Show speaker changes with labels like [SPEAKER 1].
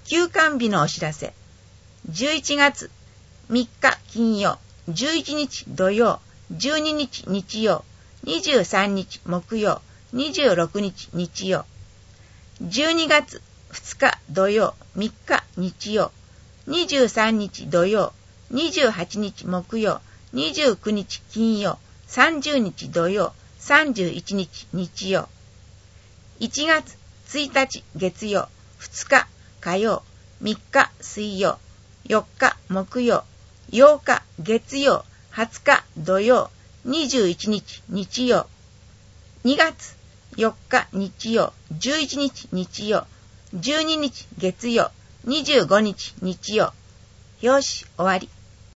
[SPEAKER 1] 休館日のお知らせ。11月3日金曜、11日土曜、12日日曜、23日木曜、26日日曜。12月2日土曜、3日日曜、23日土曜、28日木曜、29日金曜、30日土曜、31日日曜。1月1日月曜、2日火曜、3日水曜、4日木曜、8日月曜、20日土曜、21日日曜。2月4日日曜、11日日曜、12日月曜、25日日曜。よし、終わり。